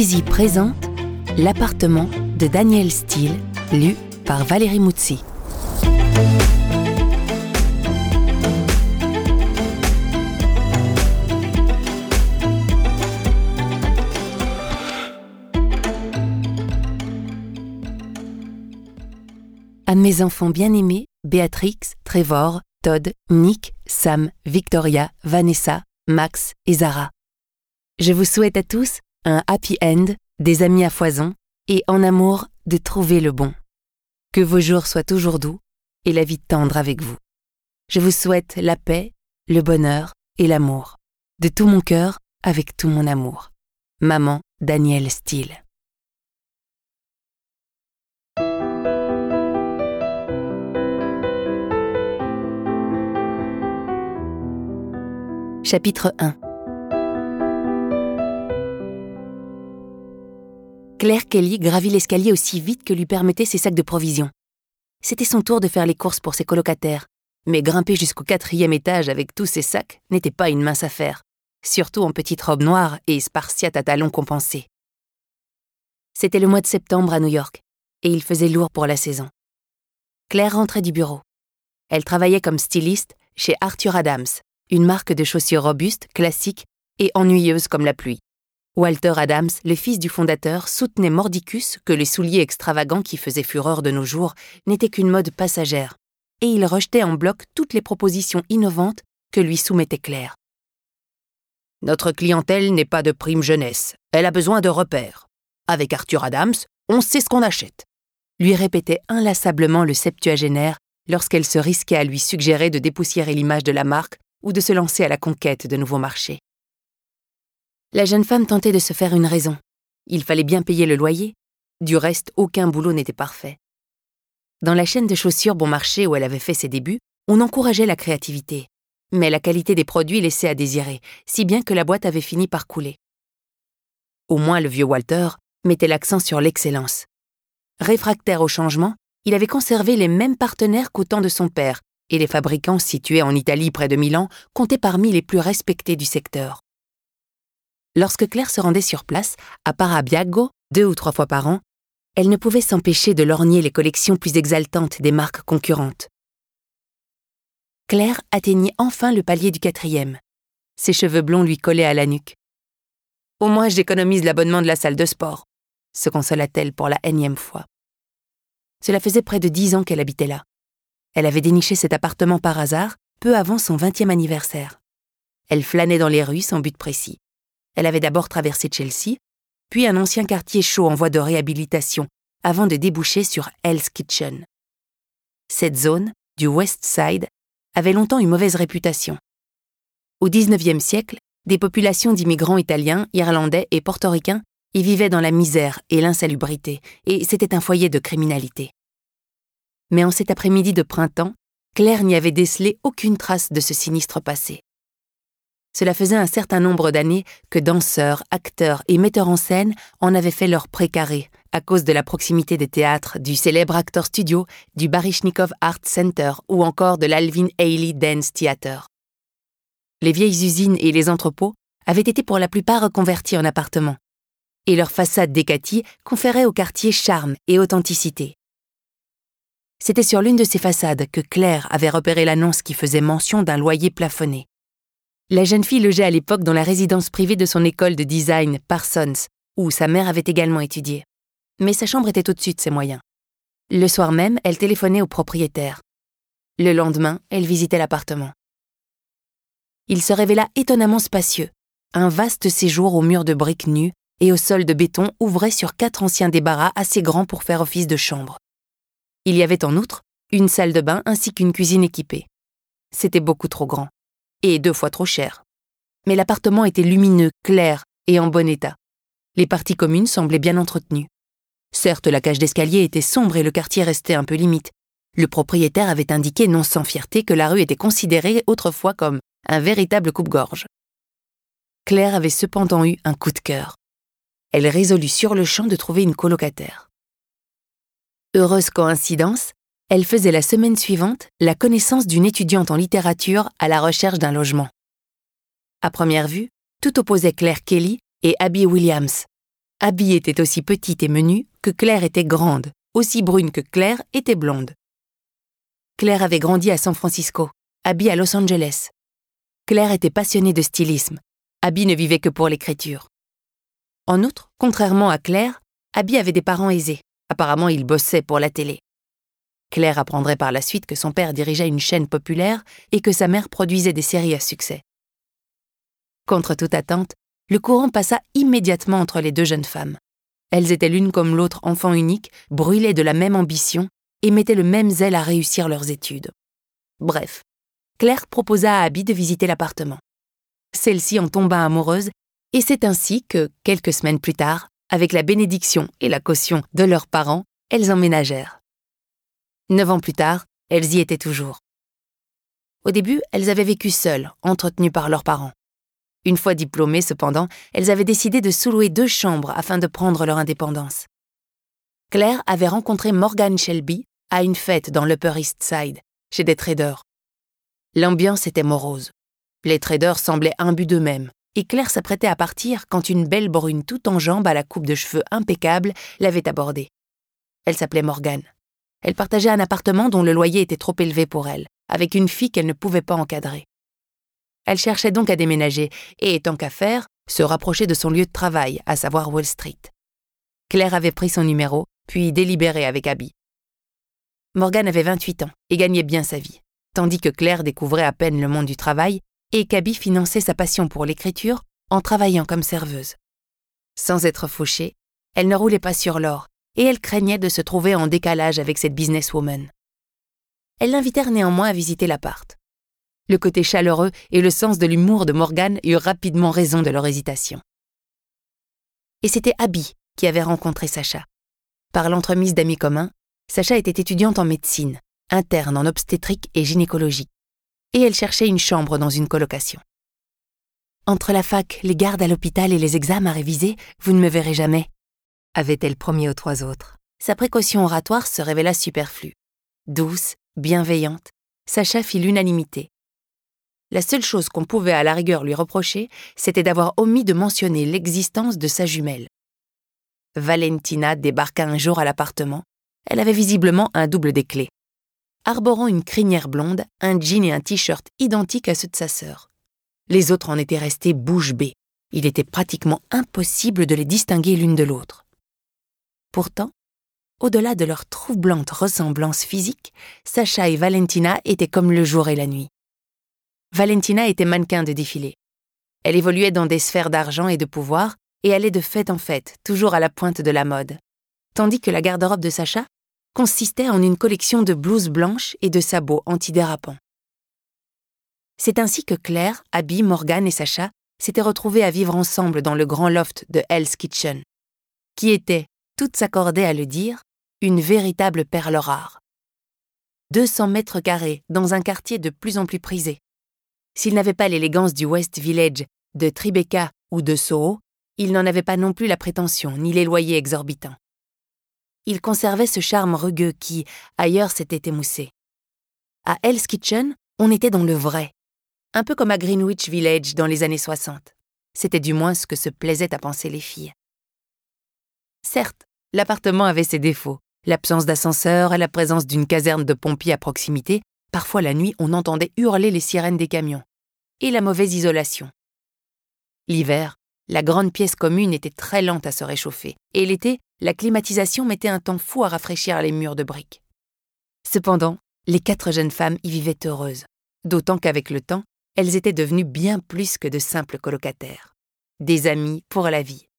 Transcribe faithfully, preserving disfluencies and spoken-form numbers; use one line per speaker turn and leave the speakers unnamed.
Poésie présente L'appartement de Danielle Steel, lu par Valérie Moutsi. À mes enfants bien-aimés, Béatrix, Trevor, Todd, Nick, Sam, Victoria, Vanessa, Max et Zara. Je vous souhaite à tous un happy end, des amis à foison et en amour de trouver le bon. Que vos jours soient toujours doux et la vie tendre avec vous. Je vous souhaite la paix, le bonheur et l'amour. De tout mon cœur, avec tout mon amour. Maman Danielle Steel. Chapitre un. Claire Kelly gravit l'escalier aussi vite que lui permettaient ses sacs de provisions. C'était son tour de faire les courses pour ses colocataires, mais grimper jusqu'au quatrième étage avec tous ses sacs n'était pas une mince affaire, surtout en petite robe noire et spartiate à talons compensés. C'était le mois de septembre à New York, et il faisait lourd pour la saison. Claire rentrait du bureau. Elle travaillait comme styliste chez Arthur Adams, une marque de chaussures robustes, classiques et ennuyeuses comme la pluie. Walter Adams, le fils du fondateur, soutenait mordicus que les souliers extravagants qui faisaient fureur de nos jours n'étaient qu'une mode passagère, et il rejetait en bloc toutes les propositions innovantes que lui soumettait Claire. « Notre clientèle n'est pas de prime jeunesse, elle a besoin de repères. Avec Arthur Adams, on sait ce qu'on achète », lui répétait inlassablement le septuagénaire lorsqu'elle se risquait à lui suggérer de dépoussiérer l'image de la marque ou de se lancer à la conquête de nouveaux marchés. La jeune femme tentait de se faire une raison. Il fallait bien payer le loyer. Du reste, aucun boulot n'était parfait. Dans la chaîne de chaussures bon marché où elle avait fait ses débuts, on encourageait la créativité. Mais la qualité des produits laissait à désirer, si bien que la boîte avait fini par couler. Au moins le vieux Walter mettait l'accent sur l'excellence. Réfractaire au changement, il avait conservé les mêmes partenaires qu'au temps de son père, et les fabricants situés en Italie près de Milan comptaient parmi les plus respectés du secteur. Lorsque Claire se rendait sur place, à Parabiago, deux ou trois fois par an, elle ne pouvait s'empêcher de lorgner les collections plus exaltantes des marques concurrentes. Claire atteignit enfin le palier du quatrième. Ses cheveux blonds lui collaient à la nuque. « Au moins j'économise l'abonnement de la salle de sport », se consola-t-elle pour la énième fois. Cela faisait près de dix ans qu'elle habitait là. Elle avait déniché cet appartement par hasard, peu avant son vingtième anniversaire. Elle flânait dans les rues sans but précis. Elle avait d'abord traversé Chelsea, puis un ancien quartier chaud en voie de réhabilitation, avant de déboucher sur Hell's Kitchen. Cette zone, du West Side, avait longtemps une mauvaise réputation. Au dix-neuvième siècle, des populations d'immigrants italiens, irlandais et portoricains y vivaient dans la misère et l'insalubrité, et c'était un foyer de criminalité. Mais en cet après-midi de printemps, Claire n'y avait décelé aucune trace de ce sinistre passé. Cela faisait un certain nombre d'années que danseurs, acteurs et metteurs en scène en avaient fait leur précaré à cause de la proximité des théâtres, du célèbre Actor Studio, du Baryshnikov Art Center ou encore de l'Alvin Ailey Dance Theater. Les vieilles usines et les entrepôts avaient été pour la plupart reconvertis en appartements, et leurs façades décaties conféraient au quartier charme et authenticité. C'était sur l'une de ces façades que Claire avait repéré l'annonce qui faisait mention d'un loyer plafonné. La jeune fille logeait à l'époque dans la résidence privée de son école de design Parsons, où sa mère avait également étudié. Mais sa chambre était au-dessus de ses moyens. Le soir même, elle téléphonait au propriétaire. Le lendemain, elle visitait l'appartement. Il se révéla étonnamment spacieux. Un vaste séjour aux murs de briques nues et au sol de béton ouvrait sur quatre anciens débarras assez grands pour faire office de chambre. Il y avait en outre une salle de bain ainsi qu'une cuisine équipée. C'était beaucoup trop grand. Et deux fois trop cher. Mais l'appartement était lumineux, clair et en bon état. Les parties communes semblaient bien entretenues. Certes, la cage d'escalier était sombre et le quartier restait un peu limite. Le propriétaire avait indiqué non sans fierté que la rue était considérée autrefois comme un véritable coupe-gorge. Claire avait cependant eu un coup de cœur. Elle résolut sur le champ de trouver une colocataire. Heureuse coïncidence, elle faisait la semaine suivante la connaissance d'une étudiante en littérature à la recherche d'un logement. À première vue, tout opposait Claire Kelly et Abby Williams. Abby était aussi petite et menue que Claire était grande, aussi brune que Claire était blonde. Claire avait grandi à San Francisco, Abby à Los Angeles. Claire était passionnée de stylisme, Abby ne vivait que pour l'écriture. En outre, contrairement à Claire, Abby avait des parents aisés. Apparemment, ils bossaient pour la télé. Claire apprendrait par la suite que son père dirigeait une chaîne populaire et que sa mère produisait des séries à succès. Contre toute attente, le courant passa immédiatement entre les deux jeunes femmes. Elles étaient l'une comme l'autre enfants uniques, brûlées de la même ambition et mettaient le même zèle à réussir leurs études. Bref, Claire proposa à Abby de visiter l'appartement. Celle-ci en tomba amoureuse et c'est ainsi que, quelques semaines plus tard, avec la bénédiction et la caution de leurs parents, elles emménagèrent. Neuf ans plus tard, elles y étaient toujours. Au début, elles avaient vécu seules, entretenues par leurs parents. Une fois diplômées, cependant, elles avaient décidé de sous-louer deux chambres afin de prendre leur indépendance. Claire avait rencontré Morgan Shelby à une fête dans l'Upper East Side, chez des traders. L'ambiance était morose. Les traders semblaient imbus d'eux-mêmes, et Claire s'apprêtait à partir quand une belle brune tout en jambes à la coupe de cheveux impeccable l'avait abordée. Elle s'appelait Morgan. Elle partageait un appartement dont le loyer était trop élevé pour elle, avec une fille qu'elle ne pouvait pas encadrer. Elle cherchait donc à déménager et, tant qu'à faire, se rapprocher de son lieu de travail, à savoir Wall Street. Claire avait pris son numéro, puis délibéré avec Abby. Morgan avait vingt-huit ans et gagnait bien sa vie, tandis que Claire découvrait à peine le monde du travail et qu'Abby finançait sa passion pour l'écriture en travaillant comme serveuse. Sans être fauchée, elle ne roulait pas sur l'or et elle craignait de se trouver en décalage avec cette businesswoman. Elles l'invitèrent néanmoins à visiter l'appart. Le côté chaleureux et le sens de l'humour de Morgan eurent rapidement raison de leur hésitation. Et c'était Abby qui avait rencontré Sacha. Par l'entremise d'amis communs, Sacha était étudiante en médecine, interne en obstétrique et gynécologie, et elle cherchait une chambre dans une colocation. « Entre la fac, les gardes à l'hôpital et les examens à réviser, vous ne me verrez jamais », avait-elle promis aux trois autres. Sa précaution oratoire se révéla superflue. Douce, bienveillante, Sacha fit l'unanimité. La seule chose qu'on pouvait à la rigueur lui reprocher, c'était d'avoir omis de mentionner l'existence de sa jumelle. Valentina débarqua un jour à l'appartement. Elle avait visiblement un double des clés. Arborant une crinière blonde, un jean et un t-shirt identiques à ceux de sa sœur. Les autres en étaient restés bouche bée. Il était pratiquement impossible de les distinguer l'une de l'autre. Pourtant, au-delà de leur troublante ressemblance physique, Sacha et Valentina étaient comme le jour et la nuit. Valentina était mannequin de défilé. Elle évoluait dans des sphères d'argent et de pouvoir et allait de fête en fête, toujours à la pointe de la mode. Tandis que la garde-robe de Sacha consistait en une collection de blouses blanches et de sabots antidérapants. C'est ainsi que Claire, Abby, Morgan et Sacha s'étaient retrouvés à vivre ensemble dans le grand loft de Hell's Kitchen, qui était, toutes s'accordaient à le dire, une véritable perle rare. deux cents mètres carrés dans un quartier de plus en plus prisé. S'il n'avait pas l'élégance du West Village, de Tribeca ou de Soho, il n'en avait pas non plus la prétention ni les loyers exorbitants. Il conservait ce charme rugueux qui, ailleurs, s'était émoussé. À Hell's Kitchen, on était dans le vrai, un peu comme à Greenwich Village dans les années soixante. C'était du moins ce que se plaisaient à penser les filles. Certes, l'appartement avait ses défauts, l'absence d'ascenseur et la présence d'une caserne de pompiers à proximité. Parfois la nuit, on entendait hurler les sirènes des camions. Et la mauvaise isolation. L'hiver, la grande pièce commune était très lente à se réchauffer. Et l'été, la climatisation mettait un temps fou à rafraîchir les murs de briques. Cependant, les quatre jeunes femmes y vivaient heureuses. D'autant qu'avec le temps, elles étaient devenues bien plus que de simples colocataires. Des amies pour la vie.